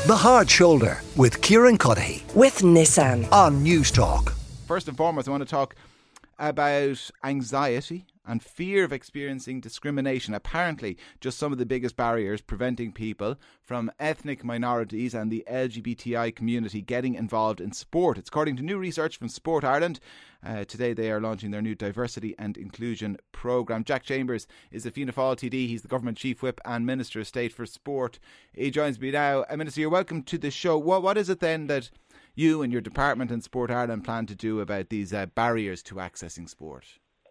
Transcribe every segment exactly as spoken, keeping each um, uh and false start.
The Hard Shoulder with Kieran Cuddihy with Nissan on News Talk. First and foremost, I want to talk about anxiety and fear of experiencing discrimination. Apparently, just some of the biggest barriers preventing people from ethnic minorities and the L G B T I community getting involved in sport. It's according to new research from Sport Ireland. Uh, today they are launching their new diversity and inclusion programme. Jack Chambers is the Fianna Fáil T D. He's the Government Chief Whip and Minister of State for Sport. He joins me now. Uh, Minister, you're welcome to the show. What, what is it then that you and your department and Sport Ireland plan to do about these uh, barriers to accessing sport?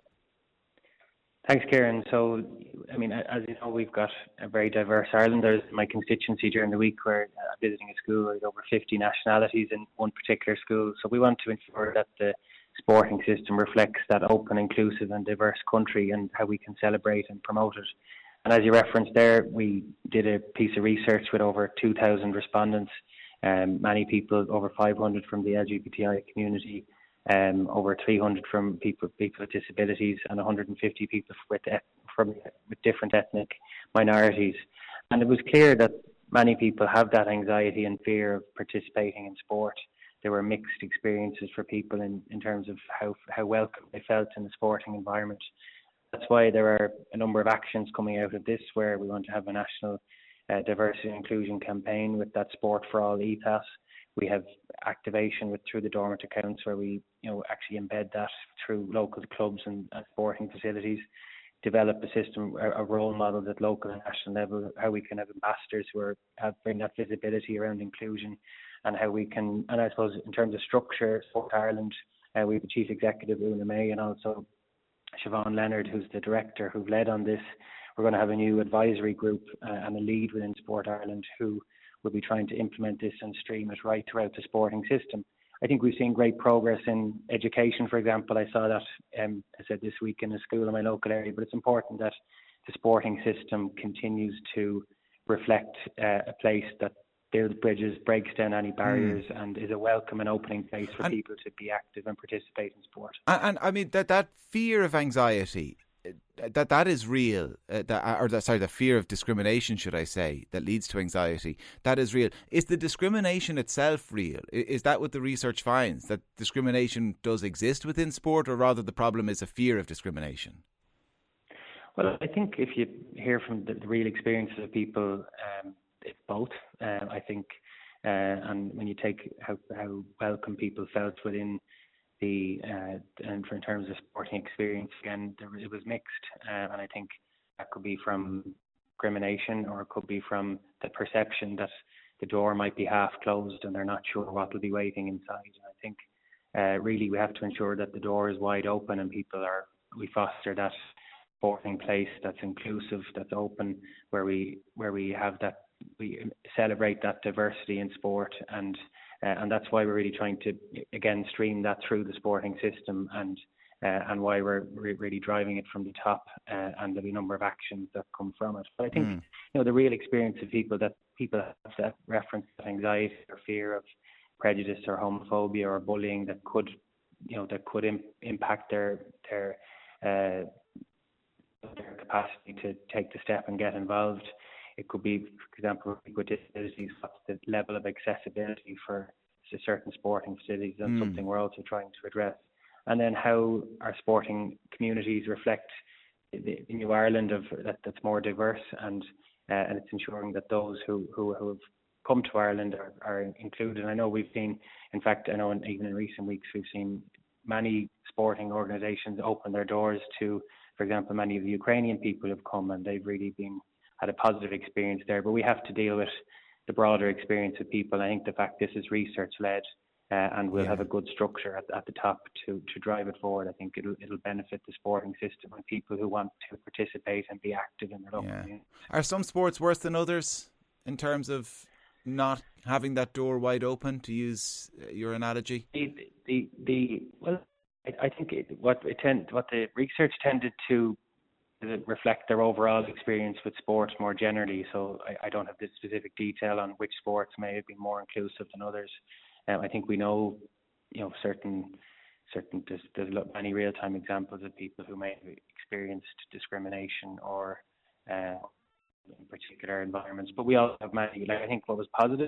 Thanks, Kieran. So, I mean, as you know, we've got a very diverse Ireland. There's my constituency during the week where I'm visiting a school with over fifty nationalities in one particular school. So we want to ensure that the sporting system reflects that open, inclusive and diverse country and how we can celebrate and promote it. And as you referenced there, we did a piece of research with over two thousand respondents, um, many people, over five hundred from the L G B T I community, Um, over three hundred from people people with disabilities, and one hundred fifty people with from with different ethnic minorities. And it was clear that many people have that anxiety and fear of participating in sport. There were mixed experiences for people in, in terms of how how welcome they felt in the sporting environment. That's why there are a number of actions coming out of this, where we want to have a national uh, diversity and inclusion campaign with that Sport for All ethos. We have activation with through the dormant accounts, where we, you know, actually embed that through local clubs and, and sporting facilities. Develop a system, a, a role model at local and national level, how we can have ambassadors who are have bring that visibility around inclusion, and how we can. And I suppose in terms of structure, Sport Ireland, uh, we have the chief executive Una May, and also Siobhan Leonard, who's the director, who've led on this. We're going to have a new advisory group uh, and a lead within Sport Ireland who will be trying to implement this and stream it right throughout the sporting system. I think we've seen great progress in education, for example. I saw that, um, I said this week in a school in my local area, but it's important that the sporting system continues to reflect uh, a place that builds bridges, breaks down any barriers, mm. and is a welcome and opening place for and, people to be active and participate in sport. And, and I mean, that, that fear of anxiety, that that is real, uh, that, or that, sorry, the fear of discrimination, should I say, that leads to anxiety, that is real. Is the discrimination itself real? Is that what the research finds, that discrimination does exist within sport, or rather the problem is a fear of discrimination? Well, I think if you hear from the, the real experiences of people, um, it's both. Uh, I think, uh, and when you take how, how welcome people felt within the uh, and in terms of sporting experience, again, there, it was mixed, uh, and I think that could be from discrimination, or it could be from the perception that the door might be half closed and they're not sure what will be waiting inside. And I think uh, really we have to ensure that the door is wide open and people are, we foster that sporting place that's inclusive, that's open, where we where we have that, we celebrate that diversity in sport, and Uh, and that's why we're really trying to, again, stream that through the sporting system, and uh, and why we're re- really driving it from the top, uh, and there'll be a number of actions that come from it. But I think, mm. you know, the real experience of people, that people have that reference to anxiety or fear of prejudice or homophobia or bullying that could, you know, that could im- impact their their uh, their capacity to take the step and get involved. It could be, for example, with disabilities, what's the level of accessibility for certain sporting facilities? That's mm. something we're also trying to address. And then how our sporting communities reflect the New Ireland of that, that's more diverse, and uh, and it's ensuring that those who, who, who have come to Ireland are, are included. And I know we've seen, in fact, I know in, even in recent weeks, we've seen many sporting organisations open their doors to, for example, many of the Ukrainian people have come, and they've really been had a positive experience there. But we have to deal with the broader experience of people. I think the fact this is research led, uh, and we'll yeah. have a good structure at, at the top to, to drive it forward. I think it'll it'll benefit the sporting system and people who want to participate and be active in their local yeah. community. Are some sports worse than others in terms of not having that door wide open, to use your analogy? The the, the well, I, I think it, what it tend, what the research tended to reflect their overall experience with sports more generally. So I, I don't have the specific detail on which sports may have been more inclusive than others. Um, I think we know, you know, certain certain there's, there's many real time examples of people who may have experienced discrimination or uh, in particular environments. But we also have many. Like I think what was positive that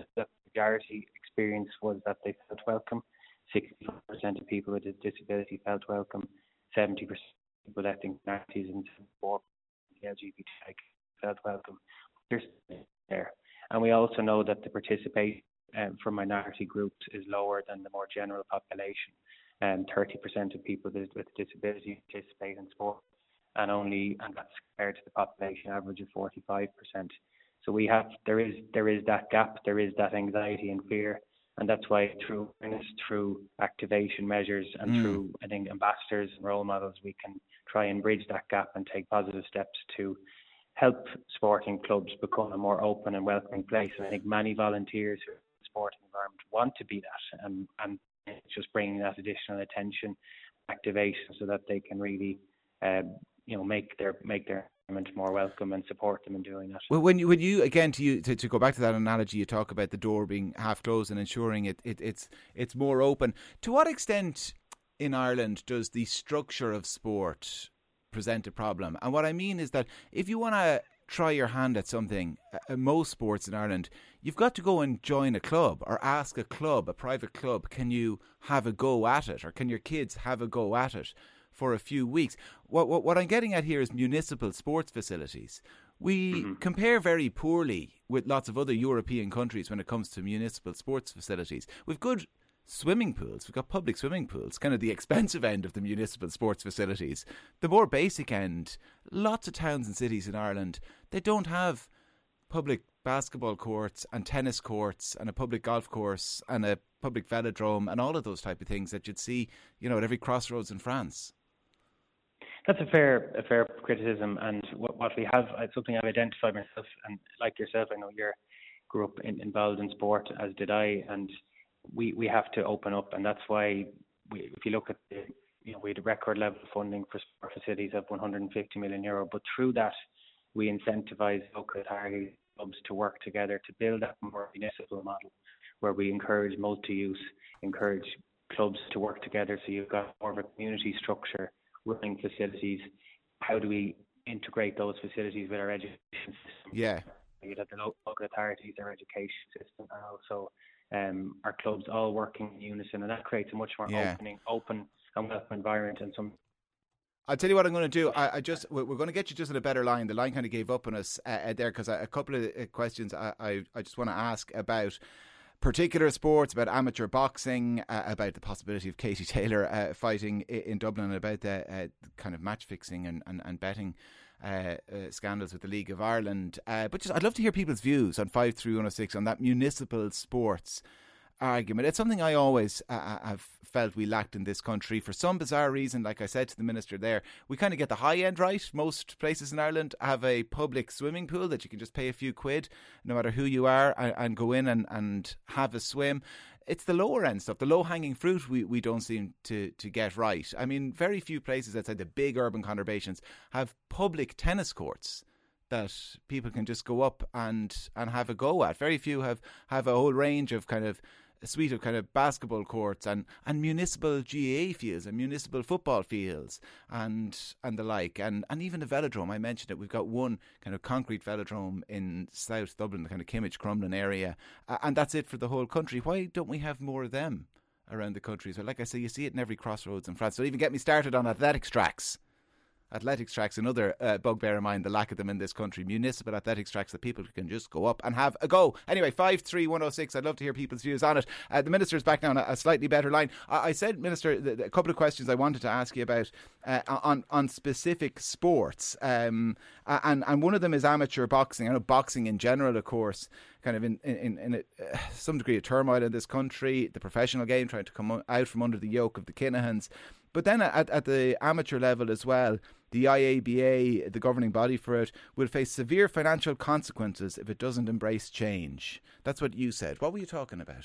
majority experience was that they felt welcome. sixty-four percent of people with a disability felt welcome. seventy percent of people electing minorities and four percent the L G B T I felt welcome. There's there. And we also know that the participation um, for minority groups is lower than the more general population. Um, thirty percent of people with, with disability participate in sport, and only and that's compared to the population average of forty-five percent. So we have there is there is that gap, there is that anxiety and fear, and that's why through awareness, through activation measures, and mm. through I think ambassadors and role models, we can try and bridge that gap and take positive steps to help sporting clubs become a more open and welcoming place. And I think many volunteers who are in the sporting environment want to be that, and and it's just bringing that additional attention, activation, so that they can really, uh, you know, make their make their environment more welcome and support them in doing that. Well, when you when you again to you to, to go back to that analogy, you talk about the door being half closed and ensuring it, it it's it's more open. To what extent in Ireland does the structure of sport present a problem? And what I mean is that if you want to try your hand at something, uh, most sports in Ireland, you've got to go and join a club or ask a club, a private club, can you have a go at it, or can your kids have a go at it for a few weeks? What what, what I'm getting at here is municipal sports facilities. We mm-hmm. compare very poorly with lots of other European countries when it comes to municipal sports facilities. We've good swimming pools, we've got public swimming pools, kind of the expensive end of the municipal sports facilities. The more basic end, lots of towns and cities in Ireland, they don't have public basketball courts and tennis courts and a public golf course and a public velodrome and all of those type of things that you'd see, you know, at every crossroads in France. That's a fair a fair criticism, and what, what we have, it's something I've identified myself, and like yourself, I know you grew up in, involved in sport, as did I, and we, we have to open up, and that's why we, if you look at the, you know, we had a record level of funding for sport facilities of one hundred fifty million euro, but through that we incentivise local authorities, clubs to work together to build up a more municipal model where we encourage multi-use, encourage clubs to work together, so you've got more of a community structure, running facilities. How do we integrate those facilities with our education system? Yeah. You'd have the local authorities, our education system, and also um, our clubs all working in unison, and that creates a much more yeah. opening, open and welcome environment. And some. I'll tell you what I'm going to do. I, I just we're going to get you just in a better line. The line kind of gave up on us uh, there because a couple of questions I, I, I just want to ask about particular sports, about amateur boxing, uh, about the possibility of Katie Taylor uh, fighting in Dublin, and about the uh, kind of match fixing and, and, and betting uh, uh, scandals with the League of Ireland. Uh, but just I'd love to hear people's views on five three one oh six on that municipal sports argument. It's something I always uh, have felt we lacked in this country for some bizarre reason. Like I said to the minister there, we kind of get the high end right. Most places in Ireland have a public swimming pool that you can just pay a few quid no matter who you are and, and go in and, and have a swim. It's the lower end stuff, the low hanging fruit we, we don't seem to, to get right. I mean, very few places outside the big urban conurbations have public tennis courts that people can just go up and, and have a go at. Very few have, have a whole range of kind of a suite of kind of basketball courts and, and municipal G A A fields and municipal football fields and and the like, and, and even a velodrome. I mentioned it. We've got one kind of concrete velodrome in South Dublin, the kind of Kimmage, Crumlin area, uh, and that's it for the whole country. Why don't we have more of them around the country? So like I say, you see it in every crossroads in France. Don't even get me started on athletics tracks. Athletics tracks, another uh, bugbear of mine, the lack of them in this country. Municipal athletics tracks that people can just go up and have a go. Anyway, five three one oh six, I'd love to hear people's views on it. Uh, the Minister's back now on a, a slightly better line. I, I said, Minister, the, the, a couple of questions I wanted to ask you about uh, on, on specific sports. Um, and, and one of them is amateur boxing. I know boxing in general, of course, kind of in, in, in a, uh, some degree of turmoil in this country. The professional game trying to come out from under the yoke of the Kinahans. But then at, at the amateur level as well, the I A B A, the governing body for it, will face severe financial consequences if it doesn't embrace change. That's what you said. What were you talking about?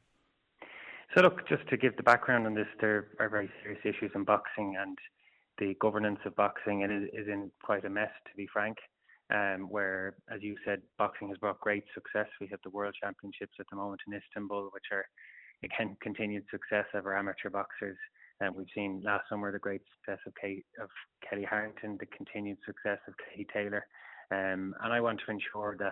So look, just to give the background on this, there are very serious issues in boxing, and the governance of boxing is, is in quite a mess, to be frank, um, where, as you said, boxing has brought great success. We have the World Championships at the moment in Istanbul, which are, again, continued success of our amateur boxers. And we've seen last summer the great success of, Kate, of Kelly Harrington, the continued success of Katie Taylor. Um, and I want to ensure that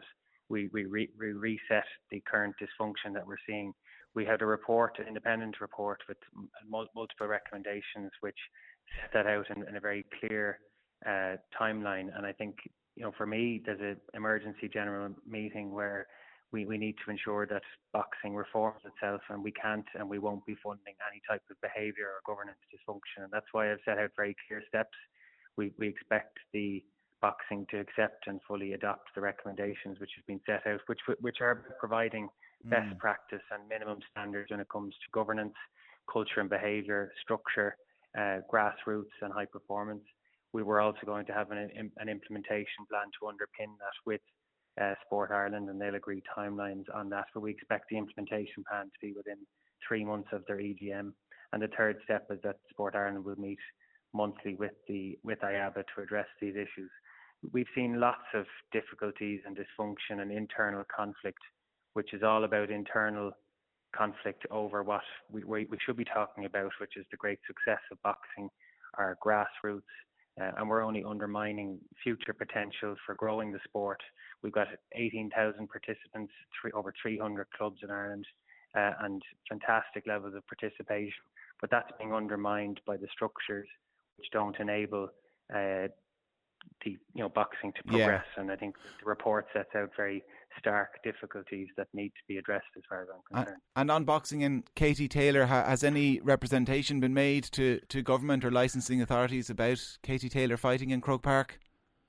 we, we, re, we reset the current dysfunction that we're seeing. We had a report, an independent report with mul- multiple recommendations which set that out in, in a very clear uh, timeline. And I think, you know, for me, there's an emergency general meeting where we, we need to ensure that boxing reforms itself, and we can't and we won't be funding any type of behaviour or governance dysfunction. And that's why I've set out very clear steps. We, we expect the boxing to accept and fully adopt the recommendations which have been set out, which which are providing best mm. practice and minimum standards when it comes to governance, culture and behaviour, structure, uh, grassroots and high performance. We were also going to have an, an implementation plan to underpin that with uh, Sport Ireland, and they'll agree timelines on that. But we expect the implementation plan to be within three months of their E G M. And the third step is that Sport Ireland will meet monthly with the with I A B A to address these issues. We've seen lots of difficulties and dysfunction and internal conflict, which is all about internal conflict over what we, we, we should be talking about, which is the great success of boxing, our grassroots, uh, and we're only undermining future potential for growing the sport. We've got eighteen thousand participants, three, over three hundred clubs in Ireland, uh, and fantastic levels of participation, but that's being undermined by the structures which don't enable uh, the you know boxing to progress. Yeah. And I think the report sets out very stark difficulties that need to be addressed as far as I'm concerned. And on boxing, and Katie Taylor, has any representation been made to, to government or licensing authorities about Katie Taylor fighting in Croke Park?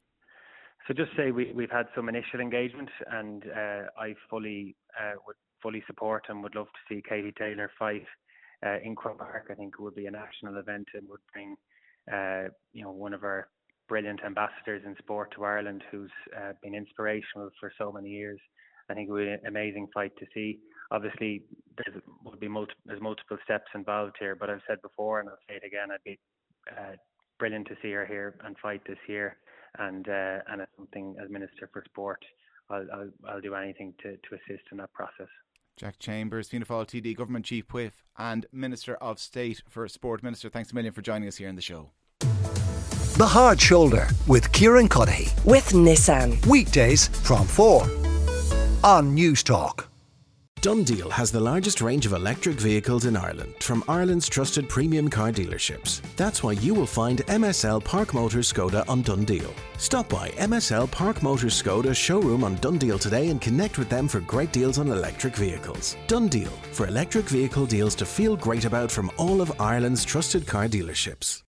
So just say we, we've had some initial engagement, and uh, I fully uh, would fully support and would love to see Katie Taylor fight uh, in Croke Park. I think it would be a national event and would bring uh, you know one of our brilliant ambassadors in sport to Ireland, who's uh, been inspirational for so many years. I think it would be an amazing fight to see. Obviously, there would be multi- there's multiple steps involved here, but I've said before, and I'll say it again, I'd be uh, brilliant to see her here and fight this year. And uh, and it's something, as Minister for Sport, I'll I'll, I'll do anything to, to assist in that process. Jack Chambers, Fianna Fáil T D, Government Chief Whip and Minister of State for Sport. Minister, thanks a million for joining us here in the show. The Hard Shoulder with Kieran Cuddihy. With Nissan. Weekdays from four on News Talk. DoneDeal has the largest range of electric vehicles in Ireland from Ireland's trusted premium car dealerships. That's why you will find M S L Park Motors Skoda on DoneDeal. Stop by M S L Park Motors Skoda showroom on DoneDeal today and connect with them for great deals on electric vehicles. DoneDeal, for electric vehicle deals to feel great about from all of Ireland's trusted car dealerships.